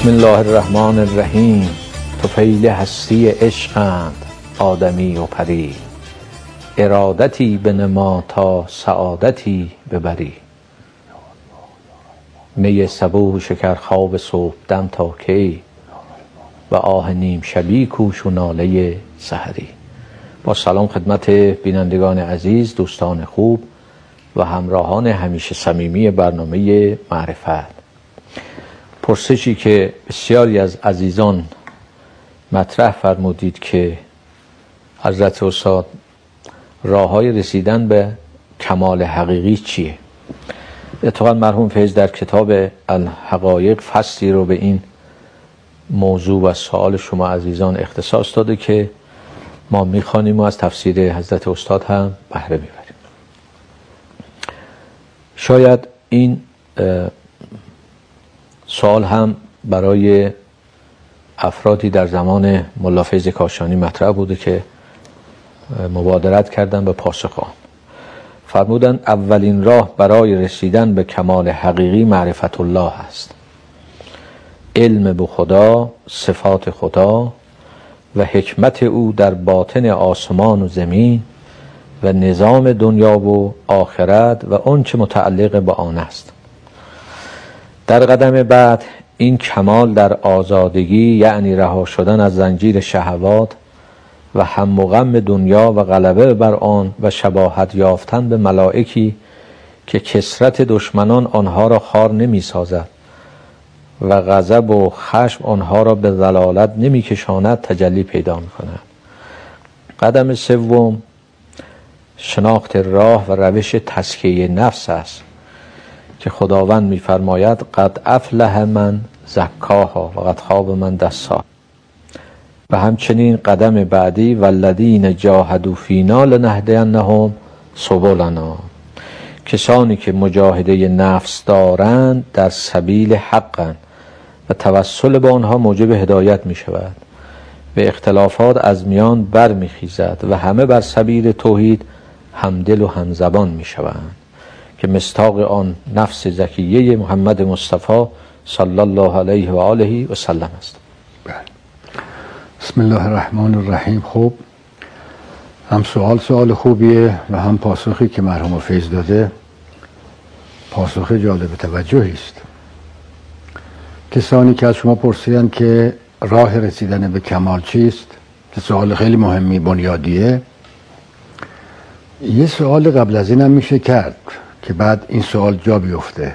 بسم الله الرحمن الرحیم. طفیل هستی عشقند آدمی و پری، ارادتی بنما تا سعادتی ببری. می صبوح شکر خواب صبحدم تا کی، و آه نیم شبی کوش و ناله سحری. با سلام خدمت بینندگان عزیز، دوستان خوب و همراهان همیشه صمیمی برنامه معرفت. پرسشی که بسیاری از عزیزان مطرح فرمودید که حضرت استاد راه‌های رسیدن به کمال حقیقی چیه؟ اتفاقا مرحوم فیض در کتاب الحقایق فصلی رو به این موضوع و سوال شما عزیزان اختصاص داده که ما میخوانیم و از تفسیر حضرت استاد هم بهره میبریم. شاید این سوال هم برای افرادی در زمان ملا فیض کاشانی مطرح بوده که مبادرت کردن به پاسخ آن. فرمودند اولین راه برای رسیدن به کمال حقیقی معرفت الله است. علم به خدا، صفات خدا و حکمت او در باطن آسمان و زمین و نظام دنیا و آخرت و آنچه متعلق به آن است. در قدم بعد این کمال در آزادگی، یعنی رها شدن از زنجیر شهوات و هم و غم دنیا و غلبه بر آن و شباهت یافتن به ملائکی که کثرت دشمنان آنها را خوار نمی سازد و غضب و خشم آنها را به ضلالت نمی کشاند تجلی پیدا می کند. قدم سوم شناخت راه و روش تزکیه نفس است که خداوند می‌فرماید قد افلح من زکاها و قد خاب من دساها. و همچنین قدم بعدی والذین جاهدوا فینا لنهدینهم سبلنا، کسانی که مجاهده نفس دارند در سبیل حقند و توسل به آنها موجب هدایت می شود و اختلافات از میان بر می خیزد و همه بر سبیل توحید همدل و همزبان می شوند که مصداق آن نفس زکیه محمد مصطفی صلی الله علیه و آله و سلم است. بسم الله الرحمن الرحیم. خب هم سوال خوبیه و هم پاسخی که مرحوم فیض داده پاسخ جالب توجهی است. کسانی که از شما پرسیدن که راه رسیدن به کمال چیست، که سوال خیلی مهمی بنیادیه، یه سوال قبل از این هم میشه کرد که بعد این سوال جا بیفته.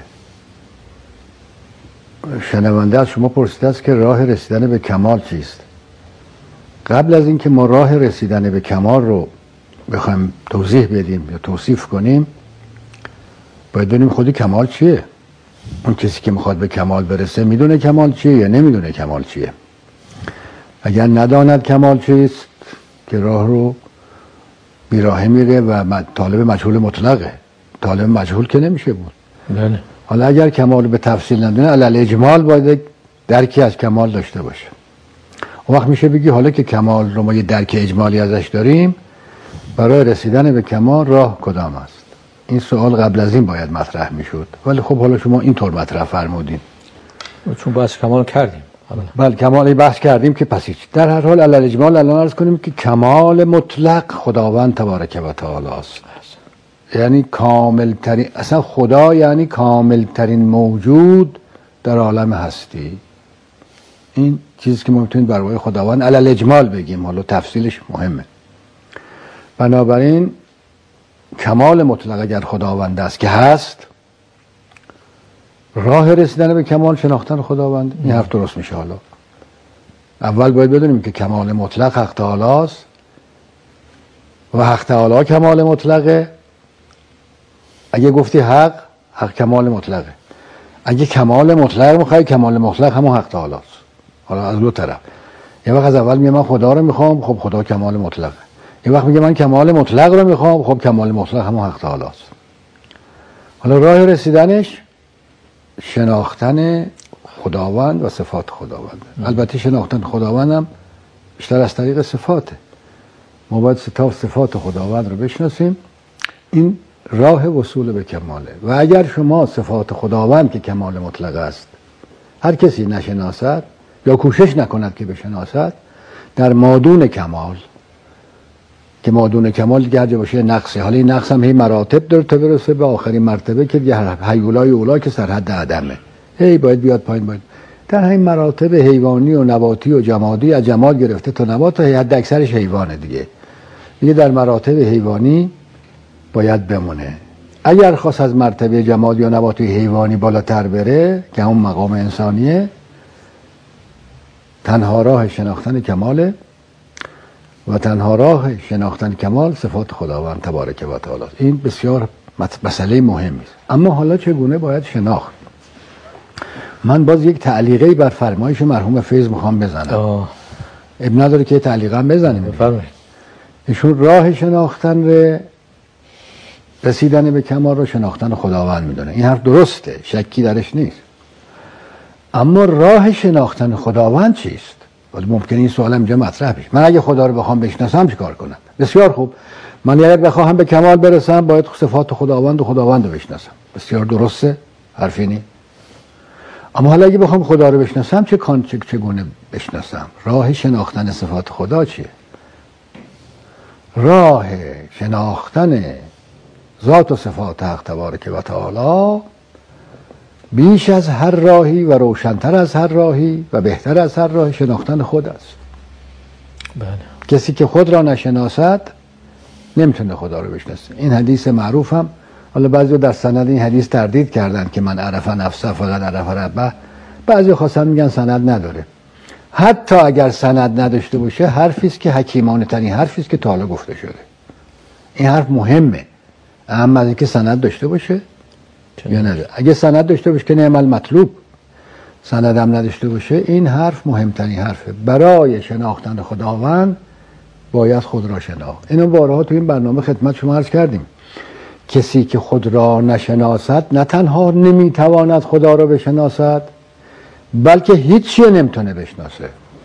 شنونده از شما پرسیده است که راه رسیدن به کمال چیست. قبل از اینکه ما راه رسیدن به کمال رو بخوایم توضیح بدیم یا توصیف کنیم، باید بدونیم خودی کمال چیه. اون کسی که میخواد به کمال برسه میدونه کمال چیه یا نمیدونه کمال چیه. اگر نداند کمال چیست که راه رو بیراهه میره و طالب مجهول مطلقه. طالب مجهول که نمیشه بود. بله. حالا اگر کمال به تفصیل ندونه علل اجمال باید درکی از کمال داشته باشه. اون وقت میشه بگی حالا که کمال رو ما یه درک اجمالی ازش داریم، برای رسیدن به کمال راه کدام است؟ این سوال قبل از این باید مطرح میشد، ولی خب حالا شما اینطور مطرح فرمودین چون بحث کمال کردیم. بله کمال بحث کردیم که پس هیچ. در هر حال علل اجمال الان عرض کنیم که کمال مطلق خداوند تبارک و تعالی است. یعنی کامل ترین، اصلا خدا یعنی کامل ترین موجود در عالم هستی. این چیزی که ما میتونیم برای خداوند علل اجمال بگیم، حالا تفصیلش مهمه. بنابراین کمال مطلق اگر خداوند است که هست، راه رسیدن به کمال شناختن خداوند. این حرف درست میشه. حالا اول باید بدونیم که کمال مطلق حق تعالی است و حق تعالی کمال مطلقه. اگه گفتی حق کمال مطلقه. اگه کمال مطلق میخوای، کمال مطلق همون حق تعالی است. حالا از دو طرف. یه وقت از اول میگه من خدا رو میخوام، خب خدا کمال مطلقه. یه وقت میگه من کمال مطلق رو میخوام، خب کمال مطلق همون حق تعالی است. حالا راه رسیدنش شناختن خداوند و صفات خداوند. البته شناختن خداوند هم بیشتر از طریق صفاته. ما باید صفات خداوند رو بشناسیم. این راه وصول به کماله. و اگر شما صفات خداوند که کمال مطلق است هر کسی نشناسد یا کوشش نکند که بشناسد در مادون کمال، که مادون کمال دیگه هر جا باشه نقصه. حالا این نقص هم هی مراتب داره تا برسه به آخرین مرتبه که دیگه هیولای اولا که سرحد عدمه، هی باید بیاد پایین. باید در همین مراتب حیوانی و نباتی و جمادی، از جماد گرفته تا نبات تا حد اکثرش حیوانه دیگه در مراتب حیوانی باید بمونه. اگر خواست از مرتبه جماد یا نباتی حیوانی بالاتر بره که اون مقام انسانیه، تنها راه شناختن کماله و تنها راه شناختن کمال صفات خداوند تبارک و تعالی. این بسیار مسئله مهمی است. اما حالا چگونه باید شناخت؟ من باز یک تعلیقی بر فرمایش مرحوم فیض میخوام بزنم. ابن نداره که تعلیقا بزنیم. بفرمایید. ایشون راه شناختن رسیدن به کمال رو شناختن خداوند میدونه. این حرف درسته، شکی درش نیست. اما راه شناختن خداوند چیست؟ ممکنه این سوال اینجا مطرح بشه. من اگه خدا رو بخوام بشناسم چیکار کنم؟ بسیار خوب. من اگه بخوام به کمال برسم باید صفات خداوند و خداوند رو بشناسم. بسیار درسته، حرفی نیست. اما حالا اگه بخوام خدا رو بشناسم چگونه بشناسم؟ راه شناختن صفات خدا چیه؟ راه شناختن ذات و صفات حق تبارک و تعالی بیش از هر راهی و روشن‌تر از هر راهی و بهتر از هر راهی شناختن خود است. بله. کسی که خود را نشناسد نمیتونه خدا رو بشناسه. این حدیث معروف هم، حالا بعضی در سند این حدیث تردید کردن که من عرف نفسه فقط عرف ربه. بعضی خواستن میگن سند نداره. حتی اگر سند نداشته باشه حرفی است که حکیمانه ترین حرفی است که تا حالا گفته شده. این حرف مهمه، اما از اینکه سند داشته باشه یا نداره. اگه سند داشته باشه که نعم المطلوب، سند هم نداشته باشه، این حرف مهمترین حرفه. برای شناختن خداوند باید خود را شناخت. اینو بارها تو این برنامه خدمت شما عرض کردیم. کسی که خود را نشناسد نه تنها نمیتواند خدا را بشناسد، بلکه هیچی نمیتونه بشناسه.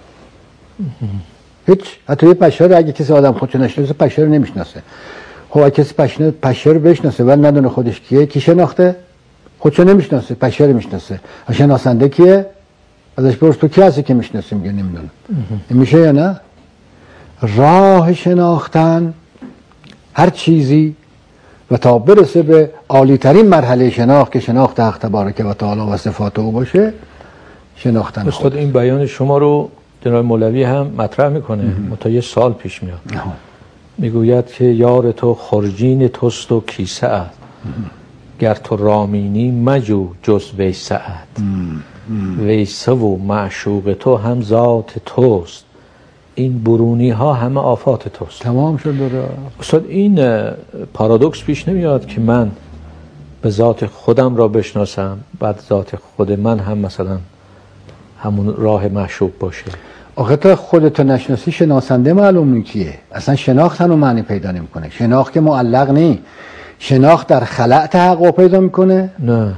هیچ. حتی یه پشه رو اگه کسی آدم خودشو نشناسه پشه رو نمیشناسه. خب اگه کسی پشه رو بشناسه ولی ندونه خودش کیه، کی شناخته؟ خودشو نمیشناسه، پشه رو میشناسه. شناسنده کیه؟ ازش پرس تو کی هستی که میشناسی؟ میگه نمیدونم. این میشه یا نه؟ راه شناختن هر چیزی و تا برسه به عالی ترین مرحله شناخت که شناخت حق تبارک و تعالی و صفات او باشه، شناختن استاد این بیان شما رو جناب مولوی هم مطرح میکنه. متا یه سال پیش میاد. میگوید که یار تو خرجین توست و کیسه ات، گر تو رامینی مجو جز ویسه ات، ویسه و معشوق تو هم ذات توست، این برونی ها همه آفات توست. تمام شد. استاد این پارادوکس پیش نمیاد که من به ذات خودم را بشناسم بعد ذات خود من هم مثلا همون راه معشوق باشه؟ آخه تا خودتو نشناسی شناسنده معلوم نیست کیه. اصلا شناخت هم معنی پیدا نمیکنه. شناخت که معلق نیست. شناخت در خلأ تحقق پیدا میکنه؟ نه.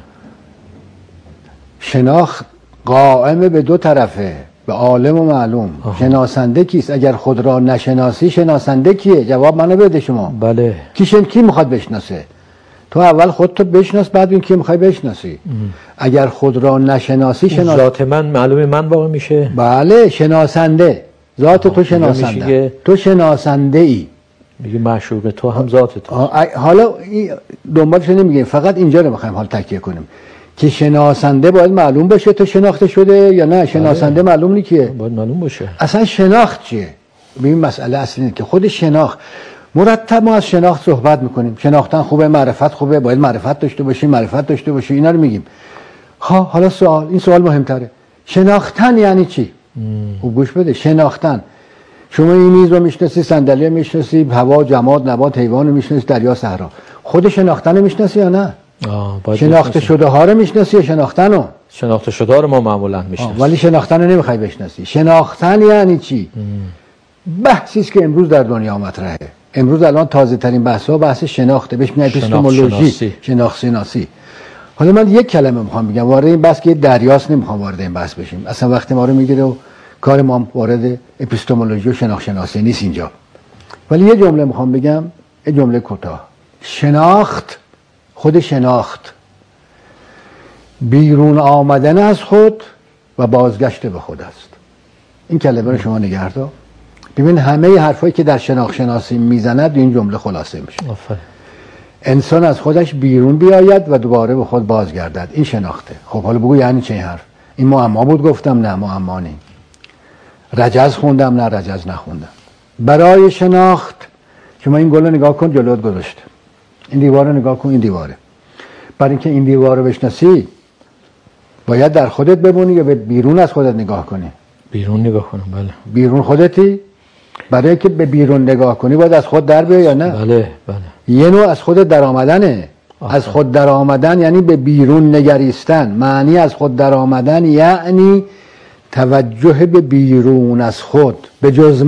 شناخت قائم به دو طرفه، به عالم و معلوم. شناسنده کیست؟ اگر خود را نشناسی شناسنده کیه؟ جواب منو بده شما. بله. کی میخواد بشناسه؟ تو اول خودتو بشناس بعد اون کی میخوای بشناسی. اگر خود را نشناسی ذات من معلومه من واقع میشه. بله، شناسنده. ذات تو شناسنده. تو شناسنده ای. میگه معشوق تو هم ذات تو. حالا دنبالش نمیگیم، فقط اینجا رو میخوایم حال تکیه کنیم که شناسنده باید معلوم باشه تو شناخته شده یا نه. شناسنده معلوم نیست کیه؟ باید معلوم باشه. اصلا شناخت چیه؟ ببین مسئله اصلی اینه که خود شناخت، مرتب ما از شناخت صحبت میکنیم. شناختن خوبه، معرفت خوبه، باید معرفت داشته باشی، اینا رو میگیم. حالا این سوال مهمتره. شناختن یعنی چی؟ خوب گوش بده. شناختن، شما این میز رو میشناسی، صندلی رو میشناسی، هوا، جماد، نبات، حیوان رو میشناسی، دریا، صحرا. خود شناختن رو میشناسی یا نه؟ شناخته شده ها رو میشناسی یا شناختن رو؟ شناخته شده ها رو ما معمولا میشناسیم. ولی شناختن رو نمیخوای بشناسی. شناختن یعنی چی؟ بحثی است که امروز در دنیا مطرحه. امروز الان تازه ترین بحث شناخته، بهش میگن اپیستمولوژی، شناخت شناسی. حالا من یک کلمه میخوام بگم وارد این بحث که دریاست، نمیخوام وارد این بحث بشیم. اصلا وقتی ما رو میگیره و کار ما وارد اپیستمولوژی و شناخت شناسی نیست اینجا. ولی یه جمله میخوام بگم، یه جمله کوتاه. شناخت، خود شناخت بیرون آمدن از خود و بازگشت به خود است. این کلمه رو شما نگه دار. ببین همه حرفایی که در شناختی میزند این جمله خلاصه میشه. آفرین. انسان از خودش بیرون بیاید و دوباره به خود بازگردد. این شناخته. خب حالا بگو یعنی چه این حرف؟ این معما بود گفتم؟ نه معما نیست. رجز خوندم؟ نه رجز نخوندم. برای شناخت شما این گل رو نگاه کن، جلوت گذاشته. این دیوار رو نگاه کن، این دیواره. برای اینکه این دیوار رو بشناسی باید در خودت بمونی یا به بیرون از خودت نگاه کنی؟ بیرون نگاه کنم. بله. بیرون خودتی؟ برای اینکه به بیرون نگاه کنی باید از خود در بیای یا نه؟ بله بله. یه نوع از خودت در آمدنه. از خود در آمدن یعنی به بیرون نگریستن. معنی از خود در آمدن یعنی توجه به بیرون از خود، به جز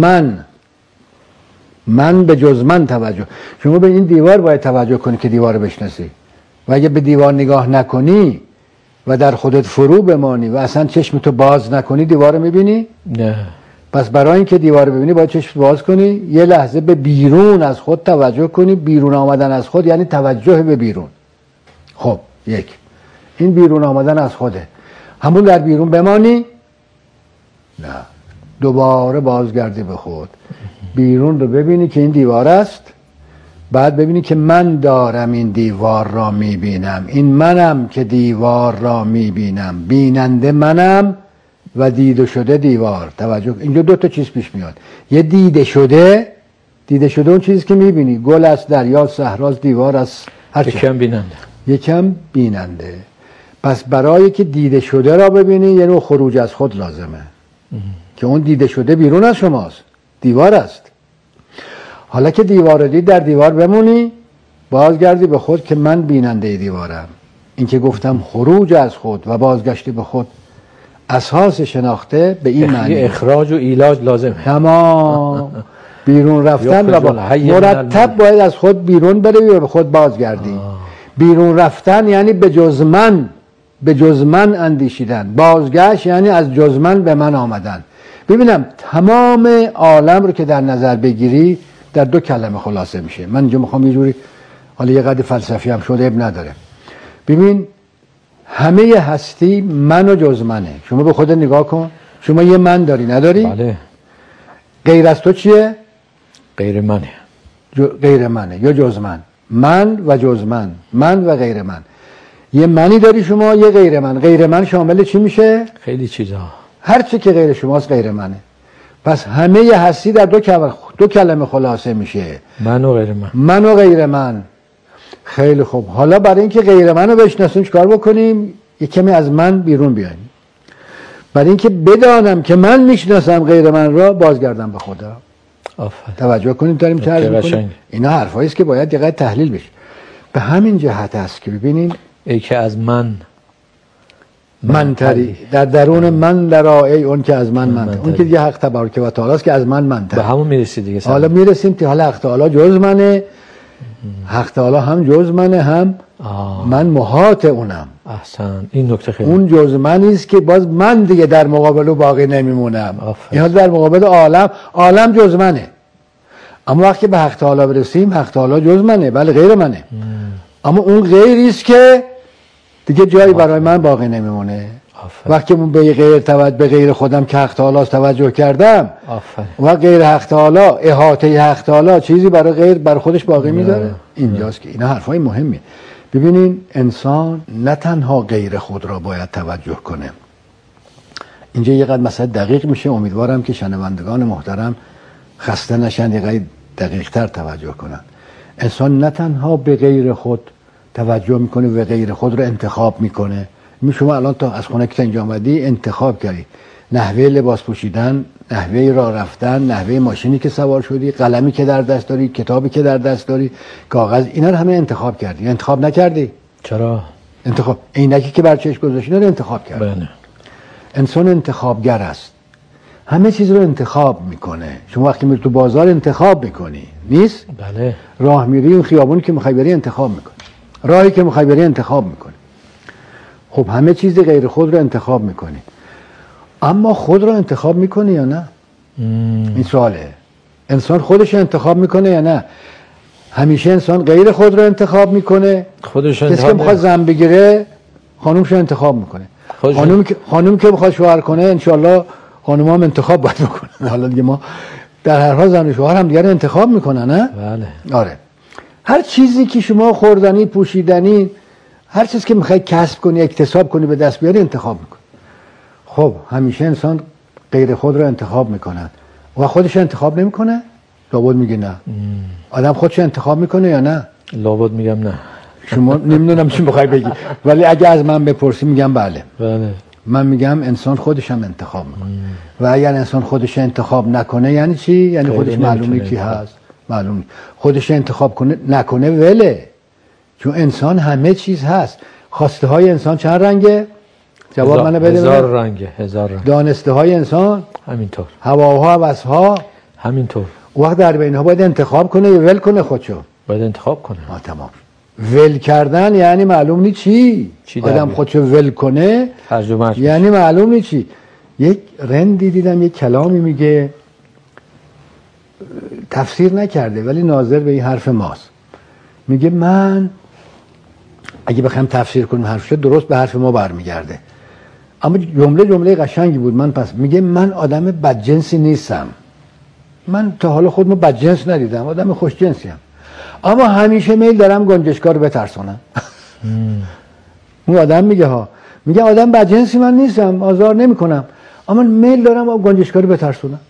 من به جز من توجه. شما به این دیوار باید توجه کنی که دیوار رو بشناسی. و اگه به دیوار نگاه نکنی و در خودت فرو بمانی و اصلا چشمتو باز نکنی دیوار رو میبینی؟ نه. پس برای اینکه دیوار رو ببینی باید چشم باز کنی، یه لحظه به بیرون از خود توجه کنی. بیرون آمدن از خود یعنی توجه به بیرون. خب یک، این بیرون آمدن از خوده. همون در بیرون بمانی؟ نه، دوباره بازگردی به خود. بیرون رو ببینی که این دیوار است، بعد ببینی که من دارم این دیوار را میبینم. این منم که دیوار را میبینم. بیننده منم و دیده شده دیوار. توجه، اینجا دو تا چیز پیش میاد. یه دیده شده اون چیزی که میبینی، گل است، دریا، صحراست، دیوار است، هر چی. یکم بیننده. پس برای که دیده شده را ببینی یه نوع خروج از خود لازمه. که اون دیده شده بیرون از شماست، دیوار است. حالا که دیوار رو دید در دیوار بمونی، بازگردی به خود که من بیننده دیوارم. این که گفتم خروج از خود و بازگشتی به خود اساس شناخته به این معنی. اخراج و ایلاج لازمه. تمام. بیرون رفتن و مرتب باید از خود بیرون بری و به خود بازگردی. بیرون رفتن یعنی به جز من اندیشیدن. بازگشت یعنی از جز من به من آمدن. ببینم تمام عالم رو که در نظر بگیری در دو کلمه خلاصه میشه. من اینجا میخوام یه جوری، حالا یه قدر فلسفی هم شده اب نداره. ببین همه هستی من و جز منه. شما به خودت نگاه کن. شما یه من داری نداری؟ بله. غیر از تو چیه؟ غیر منه. غیر منه یا جز من و جز من و غیر من. یه منی داری شما، یه غیر من. غیر من شامل چی میشه؟ خیلی چیزا. هر چی که غیر شماست غیر منه. پس همه هستی در دو کلمه خلاصه میشه. من و غیر من. من و غیر من. خیلی خوب. حالا برای اینکه غیر منو بشناسیم چیکار بکنیم؟ یه کمی از من بیرون بیایم. برای اینکه بدانم که من میشناسم غیر من را، بازگردم به خدا. آفرین. توجه کنیم داریم چه حرف می‌کنیم. اینا حرفایی است که باید دقیق تحلیل بشه. به همین جهت است که ببینین ای که از من تری در درون من درآ، ای اون که از من اون که دیگه حق تبارک و تعالی است که از من تری. به همون میرسید دیگه. حالا میرسیم که حالا حق تعالی جز منه، حق تعالی هم جز منه، هم من محاط اونم. احسن. این نکته خیلی. اون جز منی است که باز من دیگه در مقابل او باقی نمیمونم. این در مقابل عالم جز منه. اما وقتی به حق تعالی برسیم، حق تعالی جز منه، بله غیر منه. اما اون غیری است که دیگه جایی برای من باقی نمیمونه. وقتی من به غیر خودم که حق تعالی توجه کردم و غیر حق تعالی، احاطه حق تعالی چیزی برای غیر برای خودش باقی میذاره. اینجاست که اینا حرفای مهمیه. ببینین انسان نه تنها غیر خود را باید توجه کنه. اینجا یه قدر مسئله دقیق میشه. امیدوارم که شنوندگان محترم خسته نشن، یه قدر دقیق تر توجه کنن. انسان نه تنها به غیر خود توجه میکنه و غیر خود رو انتخاب میکنه. شما الان تا از خونه که اینجا آمدی انتخاب کردی، نحوه لباس پوشیدن، نحوه راه رفتن، نحوه ماشینی که سوار شدی، قلمی که در دست داری، کتابی که در دست داری، کاغذ، اینا رو همه انتخاب کردی. انتخاب نکردی؟ چرا؟ انتخاب عینکی که بر چشم گذاشتی رو انتخاب کردی. بله. انسان انتخابگر است. همه چیز رو انتخاب میکنه. شما وقتی میری تو بازار انتخاب میکنی، نیست؟ بله. راه میری، اون خیابونی که میخوای بری انتخاب میکنی، راهی که میخوای بری انتخاب میکنی. خب همه چیز غیر خود رو انتخاب میکنی. اما خود رو انتخاب میکنی یا نه؟ این سواله. انسان خودش انتخاب میکنه یا نه؟ همیشه انسان غیر خود رو انتخاب میکنه. خودش کسی که میخواد زن بگیره خانومش رو انتخاب میکنه. خانم که بخواد شوهر کنه انشالله خانم‌ها هم انتخاب باید بکنن. حالا دیگه ما در هر حال زن و شوهر هم دیگر انتخاب میکنن نه؟ بله. آره. هر چیزی که شما خوردنی، پوشیدنی، هر چیزی که میخوای کسب کنی، اکتساب کنی، به دست بیاری انتخاب میکنی. خب همیشه انسان غیر خود رو انتخاب میکنن و خودش انتخاب نمیکنه؟ لابد میگه نه. آدم خودش انتخاب میکنه یا نه؟ لابد میگم نه. شما نمیدونم چی بخوای بگی، ولی اگه از من بپرسی میگم بله. بله. من میگم انسان خودش هم انتخاب میکنه. و اگر انسان خودش انتخاب نکنه یعنی چی؟ یعنی خودش معلومه کی هست. معلوم خودش انتخاب نکنه وله. چون انسان همه چیز هست. خواسته های انسان چند رنگه؟ جواب منو بده. 1000 رنگه. 1000 رنگ. دانسته های انسان همینطور. هواها و هوسها همینطور. وقت در بینها باید انتخاب کنه یا ول کنه خودشو؟ باید انتخاب کنه. تمام. ول کردن یعنی معلوم نی چی آدم خودشو ول کنه یعنی معلوم نی چی. یک رندی دیدم یک کلامی میگه، تفسیر نکرده ولی ناظر به این حرف ماست. میگه من اگه بخوام تفسیر کنم حرفش درست به حرف ما برمیگرده، اما جمله قشنگی بود. من پس میگه من آدم بدجنسی نیستم، من تا حالا خودمو بدجنس ندیدم، آدم خوشجنسیم، اما همیشه میل دارم گنجشکا رو بترسونم. اون آدم میگه آدم بدجنسی من نیستم، آزار نمیکنم، اما میل دارم گنجشکا رو بترسونم.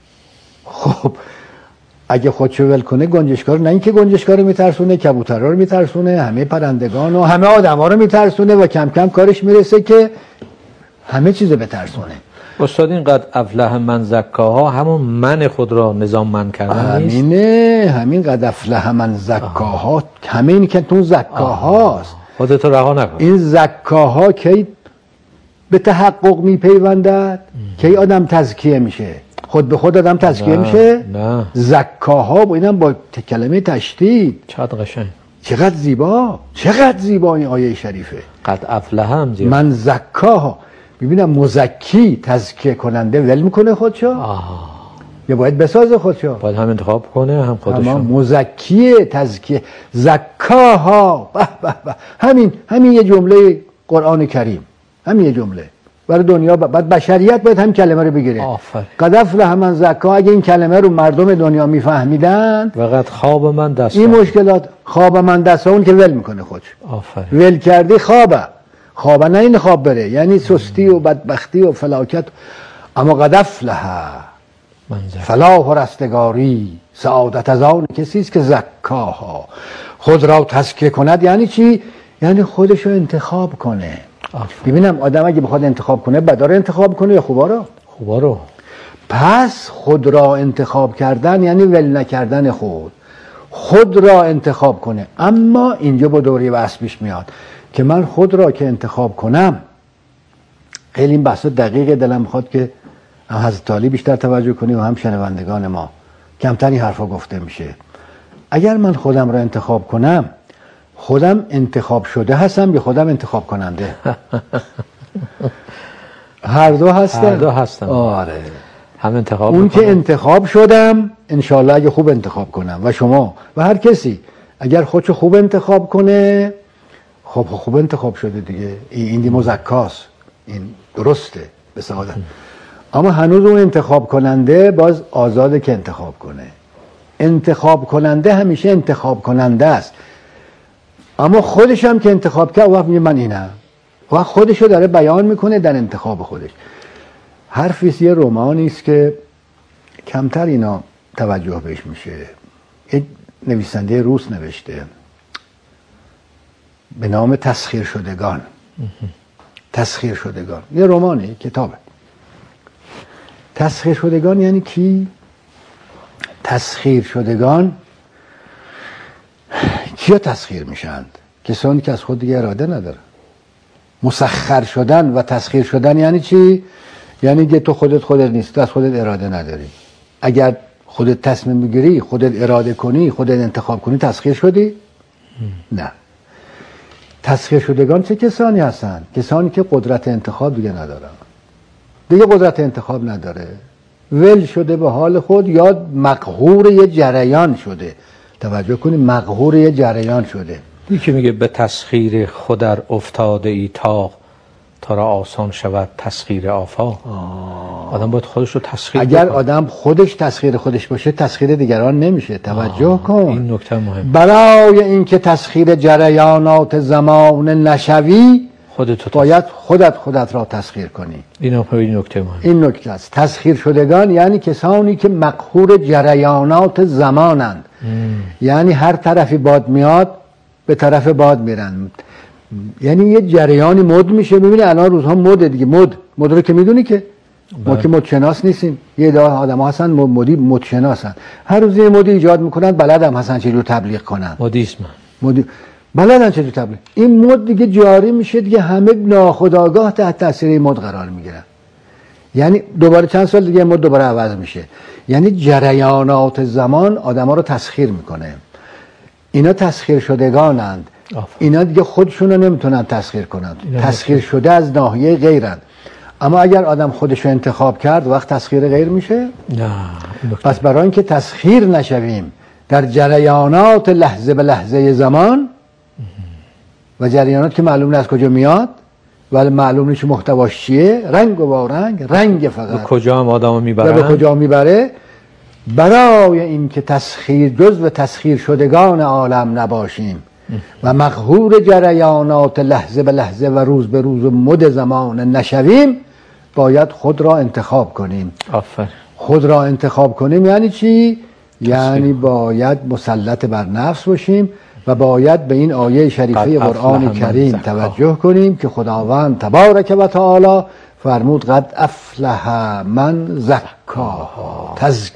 خب اگه خودشو ول کنه گنجشکا رو، نه اینکه گنجشکا رو میترسونه، کبوترها رو میترسونه، همه پرندگان و همه آدما رو میترسونه و کم کم کارش میرسه که همه چیزو بترسونه. استاد اینقدر افلح من زکاها همون من خود را نظاممند کردن نیست؟ همین قد افلح من زکاها، همین که تو زکاهاست. خودت رها نکن. این زکاها کی به تحقق میپیوندد؟ کی آدم تزکیه میشه؟ خود به خود آدم تزکیه میشه؟ نه. زکاها اینم با کلمه تشدید. چقدر قشنگ، چقدر زیبا این آیه شریفه. قد افلح هم زیبا. من زکاها. ببینم مزکی تزکیه کننده ول میکنه خودشو یا باید بسازه خودشو؟ باید هم انتخاب کنه هم خودشو. مزکی تزکیه زکاها. همین یه جمله قرآن کریم، همین یه جمله برای دنیا. بعد بشریت باید هم کلمه رو بگیره. قد افلح من زکاها. اگه این کلمه رو مردم دنیا میفهمیدن، فقط خواب من دست این مشکلات خواب من دست اون که ول میکنه خودش. ول کردی خوابه نه این خواب بره، یعنی سستی و بدبختی و فلاکت. اما قد افلح فلاح و رستگاری سعادت از آن کسی است که زکاها، خود را تزکیه کند. یعنی چی؟ یعنی خودش رو انتخاب کنه. ببینم آدم اگه بخواد انتخاب کنه بدا رو انتخاب کنه یا خوبا رو؟ پس خود را انتخاب کردن یعنی ول نکردن خود را انتخاب کنه. اما اینجا با دوری بحث پیش میاد که من خود را که انتخاب کنم، خیلی این بحث دقیق دلم میخواد که هم حضرت علی بیشتر توجه کنی و هم شنوندگان ما، کمتر این حرفا گفته میشه. اگر من خودم را انتخاب کنم، خودم انتخاب شده هستم یا خودم انتخاب کننده؟ هر دو هستم. آره. هم انتخاب اون که انتخاب شدم انشالله اگه خوب انتخاب کنم، و شما و هر کسی اگر خودشو خوب انتخاب کنه، خب خوب انتخاب شده دیگه. این دی مزکاست، این درسته به سعادت. اما هنوز اون انتخاب کننده باز آزاده که انتخاب کنه. انتخاب کننده همیشه انتخاب کننده است، اما خودش هم که انتخاب کرد وقت میگه من اینم، و خودشو داره بیان میکنه در انتخاب خودش. حرفیست، یه رمانیست که کمتر اینا توجه بهش میشه. یک نویسنده روس نوشته به نام تسخیر شدگان. تسخیر شدگان یه رمانی، کتابه. تسخیر شدگان یعنی کی؟ تسخیر شدگان کیا تسخیر میشند؟ کسانی که از خود دیگه اراده نداره. مسخر شدن و تسخیر شدن یعنی چی؟ یعنی که تو خودت نیست، تو از خودت اراده نداری. اگر خودت تصمیم بگیری، خودت اراده کنی، خودت انتخاب کنی، تسخیر شدی؟ نه. تسخیر شدگان چه کسانی هستند؟ کسانی که قدرت انتخاب دیگه ندارن. دیگه قدرت انتخاب نداره، ول شده به حال خود یا مقهور یه جریان شده. توجه کنید، مقهور یه جریان شده. یکی میگه به تسخیر خود در افتاده ای تا تا را آسان شود تسخیر آفاق. آدم باید خودش رو تسخیر اگر بکنه. آدم خودش تسخیر خودش باشه تسخیر دیگران نمیشه. توجه کن، این نکته مهم. برای اینکه تسخیر جریانات زمان نشوی باید خودت را تسخیر کنی. این نکته مهم. این نکته است. تسخیر شدگان یعنی کسانی که مقهور جریانات زمانند. یعنی هر طرفی باد میاد به طرف باد میرن. یعنی یه جریانی مد میشه. ببینید الان روزها مده دیگه. مد رو که میدونی که ما که مدشناس نیستیم. یه عده آدم هستن مدشناسن. هر روز یه مد ایجاد میکنن، بلدم هستن چجور تبلیغ کنن. مدیسم. بلدن چجور تبلیغ. این مد دیگه جاری میشه دیگه، همه ناخودآگاه تحت تاثیر مد قرار میگیرن. یعنی دوباره چند سال دیگه مد دوباره عوض میشه. یعنی جریانات زمان آدما رو تسخیر میکنه. اینا تسخیر شدگانند. اینا دیگه خودشون رو نمیتونن تسخیر کنند. تسخیر شده از ناحیه غیرند. اما اگر آدم خودش رو انتخاب کرد وقت تسخیر غیر میشه؟ نه. پس برای اینکه تسخیر نشویم در جریانات لحظه به لحظه زمان و جریانات که معلوم نیست از کجا میاد ولی معلوم نیست محتواش چیه، رنگ و رنگ فقط به کجا هم آدمو میبره، به کجا میبره، برای اینکه تسخیر جزو تسخیر شدگان عالم نباشیم و مقهور جریانات لحظه به لحظه و روز به روز و مد زمان نشویم باید خود را انتخاب کنیم. آفرین. خود را انتخاب کنیم یعنی چی؟ یعنی باید مسلط بر نفس باشیم و باید به این آیه شریفه قرآن کریم توجه کنیم که خداوند تبارک و تعالی فرمود قد افلح من زکاها.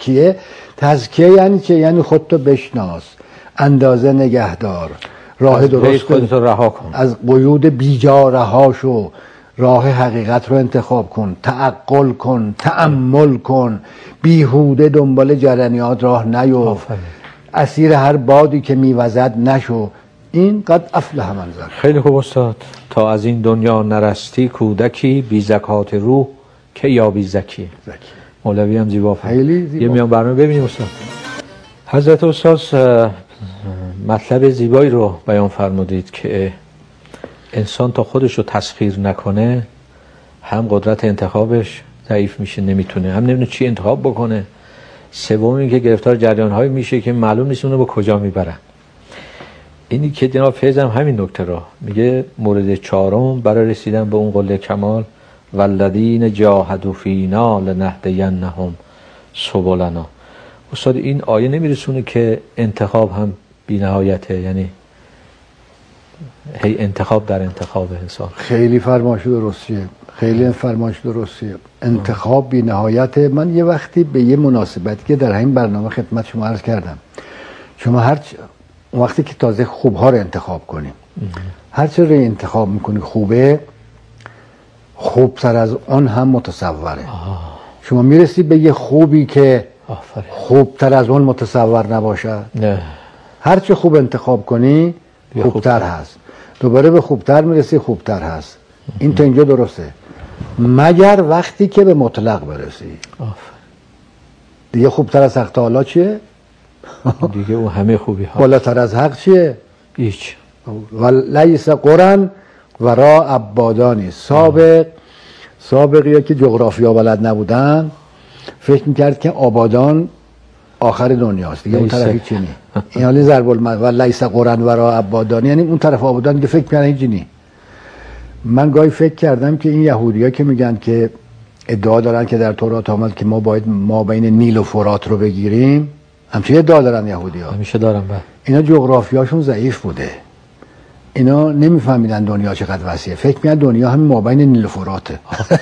تزکیه یعنی چه؟ یعنی خودتو بشناس، اندازه نگهدار، راه درست خودت رها کن، از قیود بیجا رها شو، راه حقیقت رو انتخاب کن، تعقل کن، تأمل کن، بیهوده دنبال جرنیات راه نیفت، اسیر هر بادی که میوزد نشو. این قد افلح من زکاها. خیلی خوب استاد. تا از این دنیا نرستی کودکی، بی زکات روح که یا بی زکی. مولوی هم زیبا فرمود. یه میان برنامه ببینیم استاد. حضرت استاد مطلب زیبایی رو بیان فرمودید که انسان تا خودش رو تسخیر نکنه هم قدرت انتخابش ضعیف میشه، نمیتونه، هم نمیدونه چی انتخاب بکنه. سوم این که گرفتار جریان‌هایی میشه که معلوم نیست اونو به کجا میبرن. اینی که جناب فیض هم همین نکته را میگه. مورد چهارم برای رسیدن به اون قله کمال، والذین جاهدوا فینا لنهدینهم سبلنا. استاد این آیه نمیرسونه که انتخاب هم بی‌نهایته، یعنی هی انتخاب در انتخاب انسان. خیلی فرمایش درستیه، خیلی فرمایش درستیه. انتخاب بی‌نهایته. من یه وقتی به یه مناسبتی که در همین برنامه خدمت شما عرض کردم، شما وقتی که تازه خوبها رو انتخاب کنیم، هر چه رو انتخاب میکنی خوبه، خوبتر از اون هم متصوره. شما میرسی به یه خوبی که خوبتر از اون متصور نباشه. نه. هر چه خوب انتخاب کنی خوبتر هست، دوباره به خوبتر میرسی، خوبتر هست. این تا اینجا درسته، مگر وقتی که به مطلق برسی. دیگه خوبتر از حق تعالی چیه؟ دیگه اون همه خوبی ها. بالاتر از حق چیه؟ هیچ. و لیس قرن ورا عبادانی. سابقی ها که جغرافیا بلد نبودن فکر میکرد که آبادان آخر دنیاست دیگه، اون طرفی چی نی. این حالی ضرب المثل و لیس قرن ورا عبادانی، یعنی اون طرف آبادان که فکر میکنن هیچ نی. من گاهی فکر کردم که این یهودی ها که میگن که ادعا دارن که در تورات آمد که ما باید ما بین نیل و فرات رو بگیریم، همچنین ادعا دارن یهودی ها. همیشه دارن. اینا جغرافیاشون ضعیف بوده، اینا نمیفهمیدن دنیا چقدر وسیعه، فکر میکنن دنیا همین ما بین نیل و فراته.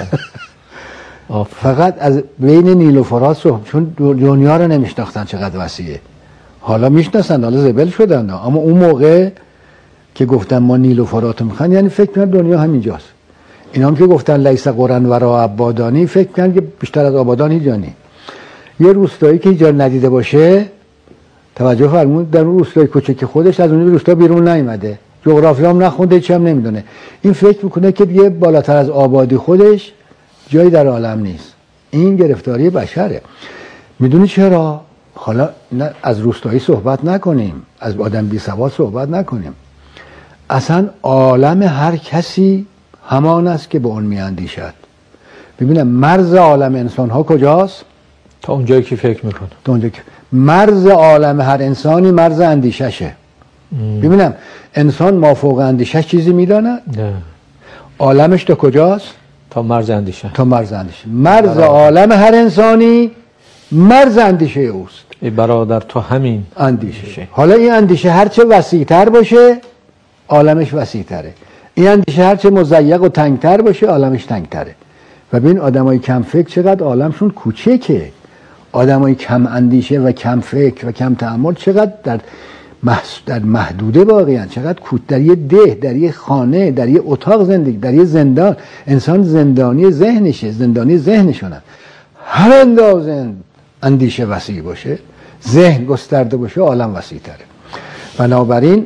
فقط از بین نیل و فرات چون دنیا رو نمیشناختن چقدر وسیعه. حالا میشناسن، حالا زبل شدن، اما اون موقع که گفتن ما نیل و فرات میخوان یعنی فکر میکنن دنیا همینجاست. اینا هم که گفتن لیس قرن ورا عبادانی فکر میکنن که بیشتر از آبادان هیچ جا نی. یه روستایی که هیچ جا ندیده باشه، توجه فرمود، در اون روستای کوچیک خودش از اون روستا بیرون نیومده، جغرافیا هم نخونده، چی هم نمیدونه، این فکر میکنه که دیگه بالاتر از آبادی خودش جایی در عالم نیست. این گرفتاری بشره. میدونی چرا؟ حالا از روستایی صحبت نکنیم، از آدم بی سواد صحبت نکنیم، اصلا عالم هر کسی همان است که به اون میاندیشد. ببینم مرز عالم انسان ها کجاست؟ تا اونجایی که فکر میکنه. تا اونجایی که مرز عالم هر انسانی مرز اندیششه. ببینم انسان مافوق اندیشش چیزی میداند؟ نه. عالمش تا کجاست؟ تا مرز اندیشه. تا مرز اندیشه. مرز عالم هر انسانی مرز اندیشه اوست. ای برادر تو همین اندیشه. حالا این اندیشه هرچه وسیع‌تر باشه عالمش وسیع‌تره. این اندیشه هرچه مضیق و تنگتر باشه عالمش تنگتره. و ببین آدمای کم فکر چقدر عالمشون کوچیکه. آدمای کم اندیشه و کم فکر و کم تأمل چقدر در محدوده واقعا، چقدر در یه ده، در یه خانه، در یه اتاق زندگی، در یه زندان. انسان زندانی ذهنشه، زندانی ذهنشونه. هر اندازه اندیشه وسیع باشه، ذهن گسترده باشه، عالم وسیع تره. بنابراین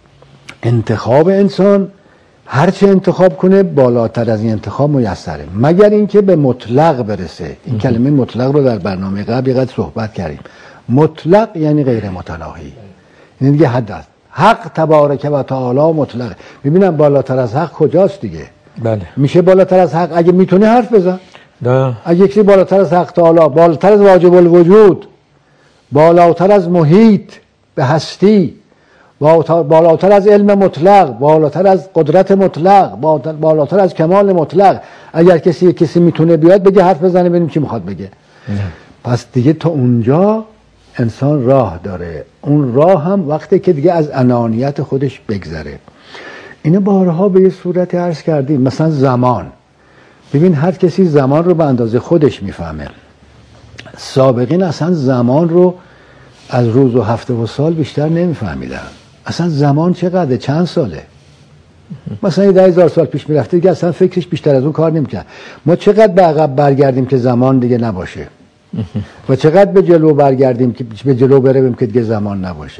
انتخاب انسان هرچه انتخاب کنه بالاتر از این انتخاب میسره، مگر اینکه به مطلق برسه. این کلمه مطلق رو در برنامه قبل یقدر صحبت کردیم. مطلق یعنی غیر متناهی، این دیگه حد است. حق تبارک و تعالی مطلق. ببینم بالاتر از حق کجاست دیگه؟ بله. میشه بالاتر از حق اگه میتونه حرف بزن. نه. اگه کسی بالاتر از حق تعالی، بالاتر از واجب الوجود، بالاتر از محیط به هستی، بالاتر از علم مطلق، بالاتر از قدرت مطلق، بالاتر از کمال مطلق، اگر کسی میتونه بیاد بگه حرف بزنه ببینیم چی میخواد بگه. پس دیگه تا اونجا انسان راه داره. اون راه هم وقتی که دیگه از انانیت خودش بگذره. اینو بارها به یه صورت عرض کردیم. مثلا زمان، ببین هر کسی زمان رو به اندازه خودش میفهمه. سابقین اصلا زمان رو از روز و هفته و سال بیشتر نمیفهمیدن. اصلا زمان چقدره، چند ساله. مثلا 10,000 سال پیش میرفته دیگه اصلا فکرش بیشتر از اون کار نمیکنه. ما چقدر به عقب برگردیم که زمان دیگه نباشه و چقدر به جلو برگردیم که به جلو برویم که دیگه زمان نباشه.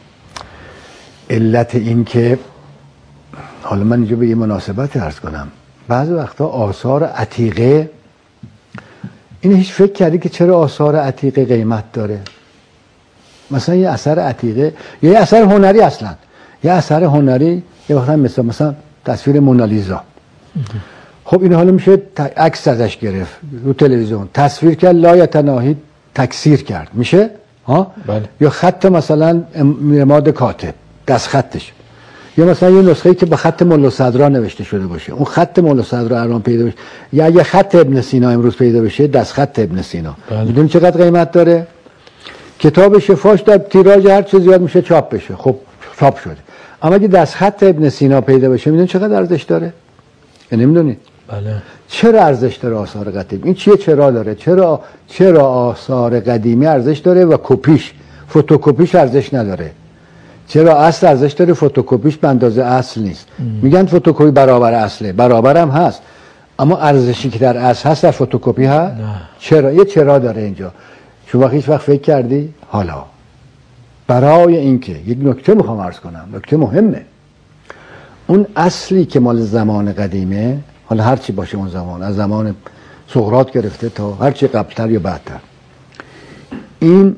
علت این که حالا من اینجا به یه مناسبت عرض کنم، بعضی وقتا آثار عتیقه، این هیچ فکر کردی که چرا آثار عتیقه قیمت داره؟ مثلا یه اثر عتیقه، یه اثر هنری، اصلا یه اثر هنری یه وقتا مثلا تصویر مونالیزا، خب این حالا میشه عکس ازش گرفت رو تلویزیون، تصویر کرد لایتناهی تکثیر کرد، میشه ها؟ بله. یا خط مثلا نماد کاتب، دست خطش، یا مثلا یه نسخه‌ای که به خط مولا صدرا نوشته شده باشه، اون خط مولا صدرا الان پیدا بشه، یا اگه خط ابن سینا امروز پیدا بشه، دست خط ابن سینا، میدونی چقدر قیمت داره؟ کتاب شفاش در تیراژ هر چه زیاد میشه چاپ بشه، خب چاپ شده. اما اگه دست خط ابن سینا پیدا بشه، میدونی چقدر ارزش داره؟ نمیدونی؟ بله. چرا ارزش داره آثار قدیمی؟ این چرا داره؟ چرا آثار قدیمی ارزش داره و کپیش، فتوکپیش ارزش نداره؟ چرا اصل ارزش داره، فتوکپیش به اندازه اصل نیست؟ میگن فتوکپی برابر اصله، برابر هم هست، اما ارزشی که در اصل هست در فتوکپی هست؟ چرا؟ یه چرا داره اینجا. شما هیچ وقت فکر کردی؟ حالا برای اینکه یک نکته میخوام عرض کنم، نکته مهمه، اون اصلی که مال زمان قدیمه، حالا هر چی باشه اون زمان، از زمان سقراط گرفته تا هر چی قبلتر یا بعدتر، این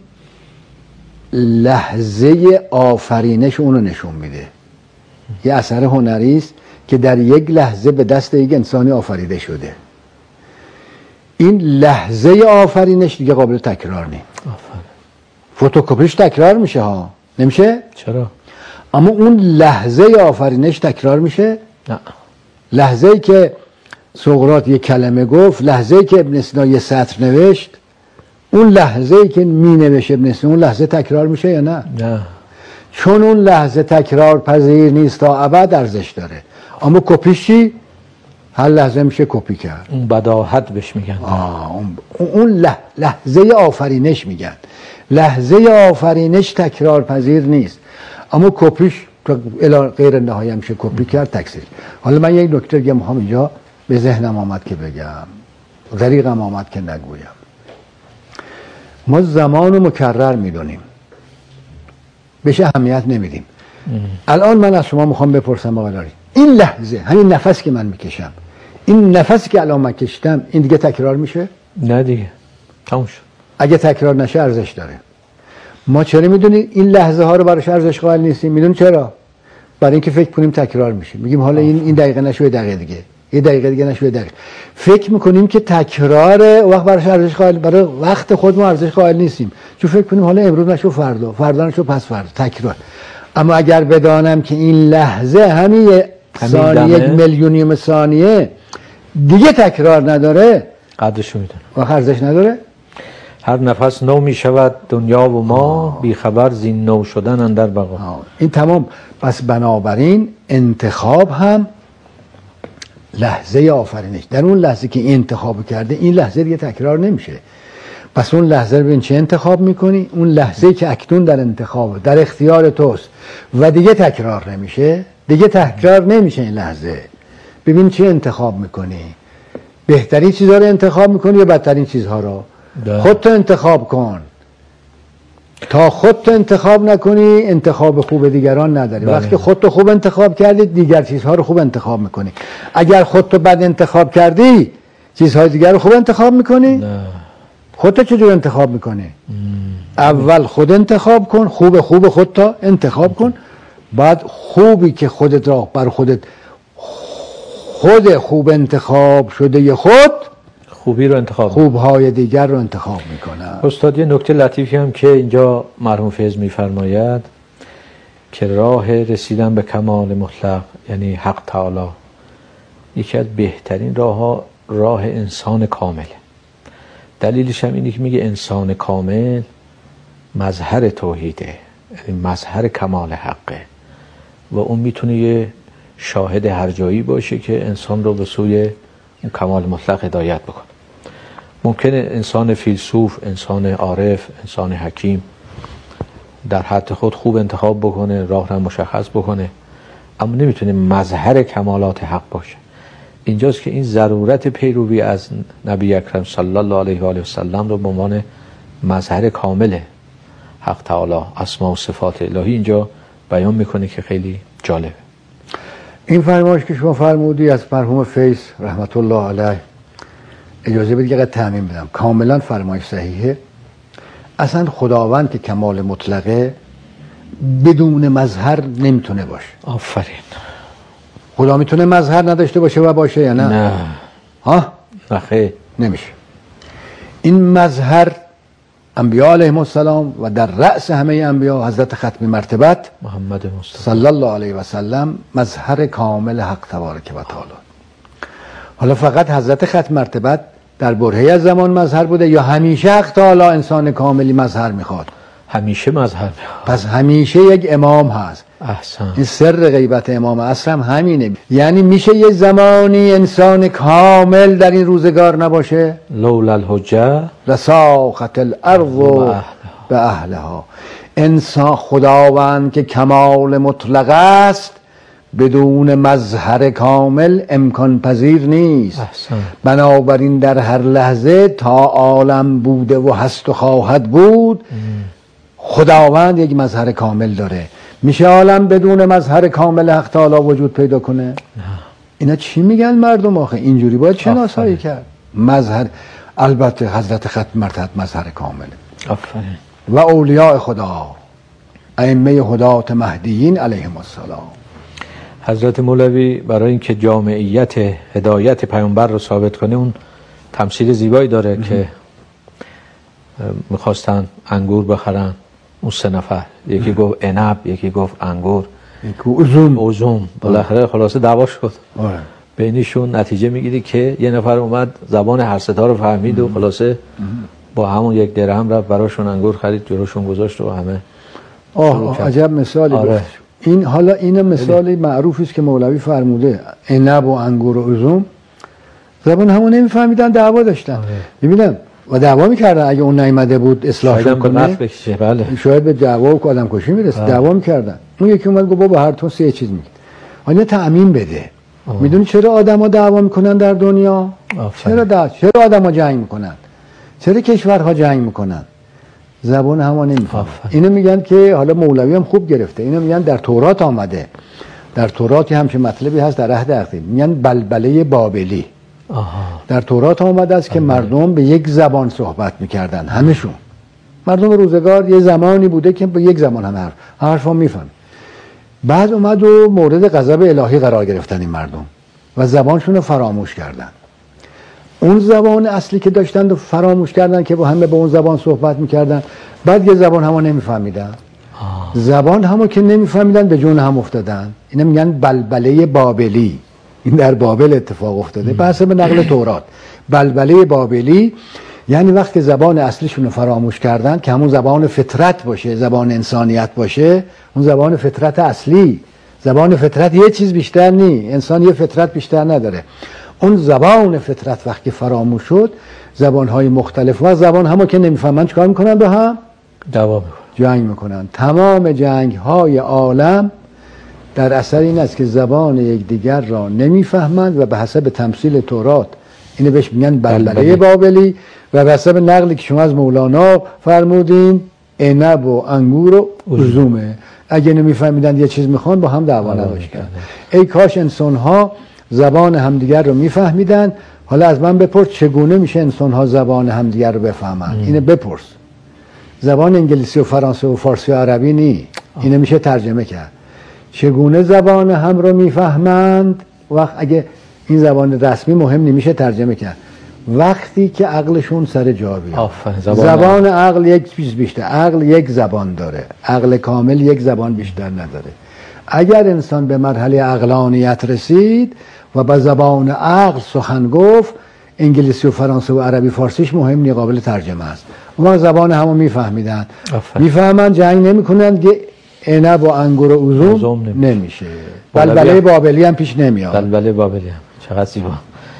لحظه آفرینش اونو نشون میده. یه اثر هنری است که در یک لحظه به دست یک انسانی آفریده شده. این لحظه آفرینش دیگه قابل تکرار نیست. فتوکپیش تکرار میشه ها، نمیشه؟ چرا؟ اما اون لحظه آفرینش تکرار میشه؟ نه. لحظه‌ای که سقراط یک کلمه گفت، لحظه‌ای که ابن سینا یه سطر نوشت، اون لحظه‌ای که می نوشت ابن سینا، اون لحظه تکرار میشه یا نه؟ نه. چون اون لحظه تکرار پذیر نیست، تا ابد ارزش داره. اما کپیش چی؟ هر لحظه میشه کپی کرد. اون بداهت بهش میگن. اون لحظه آفرینش میگن. لحظه آفرینش تکرار پذیر نیست، اما کپیش غیر نهایی میشه کپی کرد، تکثیر. حالا من یک نکته دیگه میخوام اینجا به ذهنم آمد که بگم، دریغم آمد که نگویم. ما زمان رو مکرر میدونیم، بهش اهمیت نمیدیم. الان من از شما میخوام بپرسم آقا داری، این لحظه، همین نفس که من میکشم، این نفسی که الان من کشیدم، این دیگه تکرار میشه؟ نه دیگه، تموم شد. اگه تکرار نشه ارزش داره. ما چرا میدونیم این لحظه ها رو براش ارزش قائل نیستیم؟ میدونیم چرا؟ برای اینکه فکر کنیم تکرار میشه. میگیم حالا این دقیقه نشه، دقیقه دیگه یه دقیقه دیگه نشه، یه دقیقه. فکر میکنیم که تکراره، وقت براش ارزش قائل، برای وقت خودمون ارزش قائل نیستیم، چون فکر کنیم حالا امروز نشو فردا، فردا نشو پس فردا، تکرار. اما اگر بدانم که این لحظه همین ثانیه، 1 میلیونیم ثانیه دیگه تکرار نداره، قدرشو میدونم، وقت ارزش نداره. هر نفس نو می شود دنیا و ما، بی خبر زین نو شدن اندر بقا. این تمام. پس بنابراین انتخاب هم لحظه آفرینش، در اون لحظه که این انتخاب کرده این لحظه دیگه تکرار نمیشه. پس اون لحظه رو ببین چه انتخاب میکنی، اون لحظه که اکنون در انتخاب، در اختیار توست و دیگه تکرار نمیشه، دیگه تکرار نمیشه این لحظه. ببین چه انتخاب میکنی، بهترین چیزها رو انتخاب میکنی یا بدترین چیزها رو؟ خودتو انتخاب کن. تا خودتو انتخاب نکنی انتخاب خوب دیگران نداری. وقتی خودتو خوب انتخاب کردی دیگر چیزها رو خوب انتخاب میکنی. اگر خودتو بد انتخاب کردی چیزهای دیگر رو خوب انتخاب میکنی؟ نه. خودتو چجور انتخاب میکنی؟ اول خود انتخاب کن، خوب خودتو انتخاب کن، بعد خوبی که خودت را بر خودت خود خوب انتخاب شده ی خود خوبی رو انتخاب، خوبهای دیگر رو انتخاب میکنن. استاد یه نکته لطیفی هم که اینجا مرحوم فیض میفرماید که راه رسیدن به کمال مطلق یعنی حق تعالی یکی از بهترین راه انسان کامله. دلیلش هم اینه که میگه انسان کامل مظهر توحیده، یعنی مظهر کمال حقه و اون میتونه یه شاهد هر جایی باشه که انسان رو به سوی اون کمال مطلق هدایت بکنه. ممکنه انسان فیلسوف، انسان عارف، انسان حکیم در حد خود خوب انتخاب بکنه، راه را مشخص بکنه، اما نمیتونه مظهر کمالات حق باشه. اینجاست که این ضرورت پیروی از نبی اکرم صلی الله علیه و آله و سلم رو به عنوان مظهر کامل حق تعالی، اسما و صفات الهی اینجا بیان میکنه که خیلی جالبه. این فرمایش که شما فرمودی از مرحوم فیض رحمت الله علیه، اجازه بدید که تعمیم بدم، کاملا فرمایش صحیحه. اصلا خداوند که کمال مطلقه بدون مظهر نمیتونه باشه. آفرین. خدا میتونه مظهر نداشته باشه و باشه یا نه؟ نه. ها؟ نخیر. نمیشه. این مظهر انبیاء علیهم السلام و در رأس همه انبیاء حضرت ختم مرتبت محمد مصطفی صلی الله علیه و سلم مظهر کامل حق تبارک و تعالی. حالا فقط حضرت ختم مرتبت در برهه‌ای از زمان مظهر بوده یا همیشه حق تعالی انسان کاملی مظهر میخواد؟ همیشه مظهر میخواد. پس همیشه یک امام هست. احسن. این سر غیبت امام عصر هم همینه. یعنی میشه یه زمانی انسان کامل در این روزگار نباشه؟ لولا الحجه لساخت الارض به اهلها. انسان خداوند که کمال مطلق است بدون مظهر کامل امکان پذیر نیست. احسن. بنابراین در هر لحظه تا عالم بوده و هست و خواهد بود خداوند یک مظهر کامل داره. میشه عالم بدون مظهر کامل حق تعالی وجود پیدا کنه؟ نه. اینا چی میگن مردم آخه؟ اینجوری باید شناسایی کرد. مظهر، البته حضرت ختم مرتبت مظهر کامله. آفرین. و اولیاء خدا، ائمه هدات مهدیین علیهم السلام. حضرت مولوی برای اینکه جامعیت هدایت پیامبر رو ثابت کنه اون تمثیل زیبایی داره که میخواستن انگور بخرن، اون 3 نفر، یکی گفت عنب، یکی گفت انگور، یکی اوزوم. بالاخره خلاصه دعوا شد. بینشون نتیجه میگیری که یه نفر اومد زبان هر ستا رو فهمید و خلاصه با همون 1 درهم رفت براشون انگور خرید، جلوشون گذاشت و همه. عجب مثالی. آره. این حالا این مثالی معروفی است که مولوی فرموده، عنب و انگور و اوزوم زبان همون نمیفهمیدن، دعوا داشتن. ببینم و دعوا میکردن، اگه اون نیامده بود اصلاحشون کنه بله. شاید به دعوا و آدم کشی میرسید. دعوا میکردن. اون یکی اومد گفت بابا هر تو 3 چیز میگید. حالا تعمیم بده. میدونی چرا آدما دعوا میکنن در دنیا؟ چرا آدما جنگ میکنن؟ چرا کشورها جنگ میکنن؟ زبان همون نمیفهمن. اینو میگن که حالا مولوی هم خوب گرفته. اینو میگن در تورات آمده. در تورات همچین مطلبی هست در عهد عقدی. میگن بلبله بابلی. در تورات آمده است که مردم به یک زبان صحبت میکردن، همشون. مردم روزگار یه زمانی بوده که به یک زبان همه حرفا میفهمن. بعد اومد و مورد غضب الهی قرار گرفتن این مردم. و زبانشون رو فراموش کردن. اون زبان اصلی که داشتن رو فراموش کردن که با همه به اون زبان صحبت میکردن. بعد یه زبان همو نمیفهمیدن. زبان همو که نمیفهمیدن به جون هم افتادن. اینا میگن بلبله بابلی. این در بابل اتفاق افتاده به حسب نقل تورات. بلبله بابلی یعنی وقتی زبان اصلیشون رو فراموش کردن که همون زبان فطرت باشه، زبان انسانیت باشه، اون زبان فطرت اصلی. زبان فطرت یه چیز بیشتر نی، انسان یه فطرت بیشتر نداره. اون زبان فطرت وقتی فراموش شد، زبان‌های مختلف و زبان همو که نمیفهمن چیکار میکنن؟ به هم دعوا میکنن، جنگ میکنن. تمام جنگ‌های عالم در اثر این است که زبان یکدیگر را نمیفهمند و به حسب تمثیل تورات اینو بهش میگن بلبله بابلی و به حسب نقلی که شما از مولانا فرمودین عنب و انگور و عزومه. اگه نمیفهمیدن یه چیز میخوان با هم دعوا نداشتن. ای کاش انسان‌ها زبان همدیگر رو میفهمیدن. حالا از من بپرس چگونه میشه انسان‌ها زبان همدیگر رو بفهمن؟ اینو بپرس. زبان انگلیسی و فرانسه و فارسی و عربی نی، اینو میشه ترجمه کرد. چگونه زبان هم رو میفهمند؟ وقت اگه این زبان رسمی مهم نمیشه ترجمه کرد، وقتی که عقلشون سر جا بیاد. زبان عقل یک چیز بیشتر، عقل یک زبان داره، عقل کامل یک زبان بیشتر نداره. اگر انسان به مرحله عقلانیت رسید و با زبان عقل سخن گفت، انگلیسی و فرانسه و عربی فارسیش مهم نیست، قابل ترجمه است. ما زبان همو میفهمیدن، میفهمن، جنگ نمیکنن که عنب و انگور و عزوم نمیشه. بلبله بابلی هم پیش نمیاد. بلبله بابلی هم چقدر زیبا.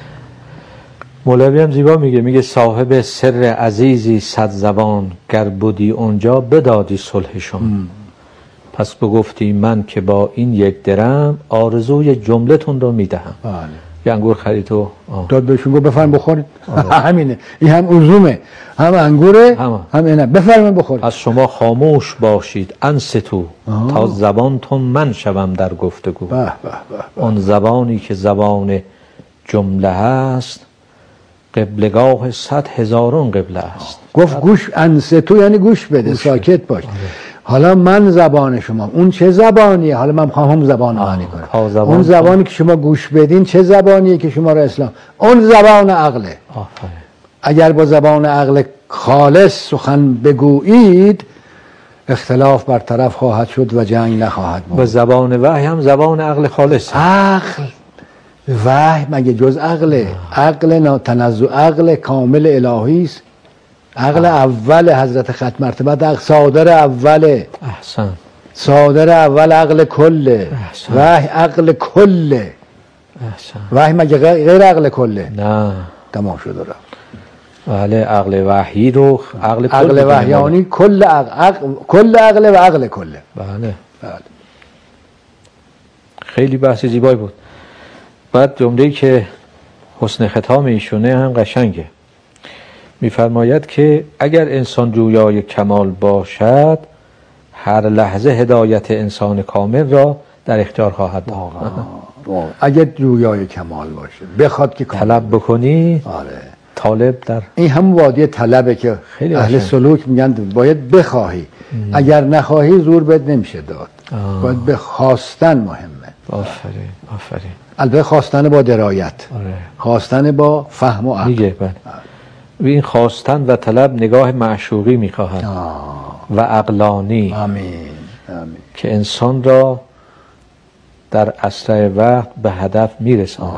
مولوی هم زیبا میگه صاحب سر عزیزی صد زبان، گر بودی اونجا بدادی صلحشون. پس بگفتی من که با این یک درم آرزوی جملتون رو میدهم. یه انگور خرید و داد بهشون گفت بفرم بخورید. همینه، این هم عزومه، هم انگوره، هم اینه، بفرمایید بخورید. از شما خاموش باشید انصتو تا زبانتون من شوم در گفتگو. اون زبانی که زبان جمله هست، قبلگاه 100,000 قبله است. گفت گوش انصتو یعنی گوش بده، ساکت باش. حالا من زبان شما، اون چه زبانیه؟ حالا من میخوام هم زبان معنی کنم. اون زبانی که شما گوش بدین چه زبانیه که شما را اسلام؟ اون زبان عقله. اگر با زبان عقل خالص سخن بگویید، اختلاف برطرف خواهد شد و جنگ نخواهد بود. با زبان وحی هم زبان عقل خالص. عقل وحی مگه جز عقله؟ عقل تنزع، عقل کامل الهی است. عقل اول حضرت ختم مرتبه عقل صادر اوله. احسن. صادر اول عقل کله. وحی عقل کله. احسن. وحی مگه غیر عقل کله؟ نه. تمام شد رفت. بله عقل وحی رو عقل وحیانی کل عقل، کل عقل و عقل کله. بله. خیلی بحث زیبایی بود. بعد جمله‌ای که حسن ختام ایشونه هم قشنگه. می‌فرماید که اگر انسان جویای کمال باشد، هر لحظه هدایت انسان کامل را در اختیار خواهد داشت. اگر جویای کمال باشه، بخواد که طلب بکنی. آره. طالب در این همون وادی طلبه که اهل سلوک میگن باید بخواهی. اگر نخواهی زور بهت نمیشه داد. باید بخواستن مهمه. آفرین. البته خواستن با درایت. خواستن با فهم و عقل. میگه و این خواستن و طلب نگاه معشوقی میخواهد و عقلانی. آمین. که انسان را در اسرع وقت به هدف میرساند.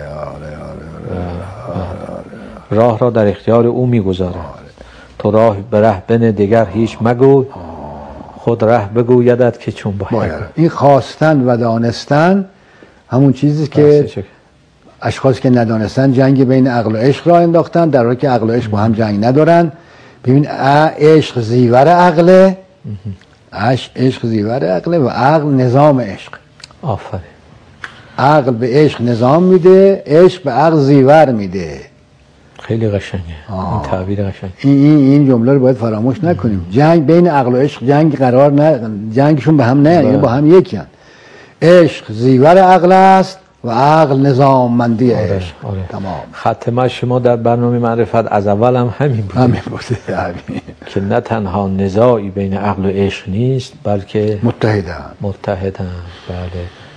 راه را در اختیار او میگذارد. تو راه به ره بنه دیگر هیچ مگوی، خود ره بگویدت که چون باید. این خواستن و دانستن همون چیزی که اشخاص که ندانستن جنگ بین عقل و عشق را انداختن، در حالی که عقل و عشق با هم جنگ ندارن. ببین عشق زیور عقله، عشق زیور عقله و عقل نظام عشق. آفرین. عقل به عشق نظام میده، عشق به عقل زیور میده. خیلی قشنگه این تعبیر قشنگ. این جمله رو باید فراموش نکنیم. جنگ بین عقل و عشق جنگ قرار نه، جنگشون به هم نه، یعنی با هم یکی هستند. عشق زیور عقل است و عقل نظاممندی عشق. تمام. ختمه شما در برنامه معرفت از اول هم همین بوده. که نه تنها نزاعی بین عقل و عشق نیست، بلکه متحدن. بله.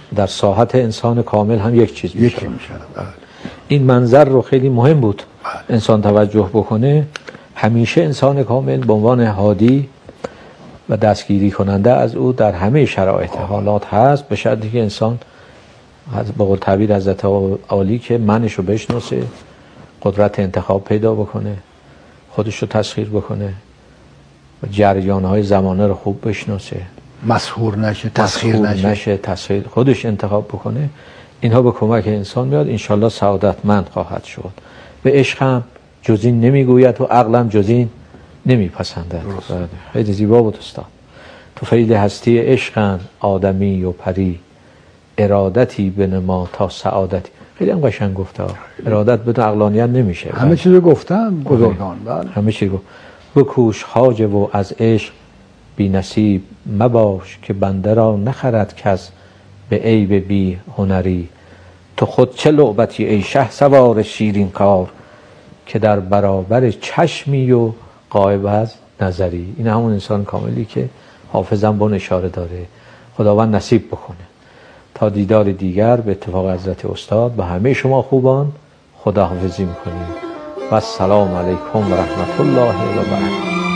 در ساحت انسان کامل هم یک چیز میشه. بله. این منظر رو خیلی مهم بود انسان توجه بکنه. همیشه انسان کامل به عنوان هادی و دستگیری کننده از او در همه شرایط حالات هست، به شرطی که انسان به قول تعبیر حضرت عالی که منش رو بشناسه، قدرت انتخاب پیدا بکنه، خودش رو تسخیر بکنه و جریان‌های زمانه رو خوب بشناسه، مسحور نشه، تسخیر خودش انتخاب بکنه. اینها به کمک انسان میاد، انشالله سعادتمند خواهد شد. به عشق هم جز این نمیگوید و عقلم جز این نمیپسندد. خیلی زیبا بود استاد. تو فیض هستی عشقن آدمی و پری، ارادتی بنما تا سعادتی. خیلی هم قشنگ گفته. ارادت بدون عقلانیت نمیشه. همه چیزو گفتن بزرگان. بله. همه چیز گفت. بکوش خواجه و از عشق بی نصیب مباش، که بنده را نخرد کس به عیب بی هنری. تو خود چه لعبتی ای شه سوار شیرین کار، که در برابر چشمی و غایب از نظری. این همون انسان کاملی که حافظم بون اشاره داره. خداوند نصیب بکنه. تا دیدار دیگر به اتفاق حضرت استاد به همه شما خوبان خداحافظی میکنیم و السلام علیکم و رحمت الله و برکاته.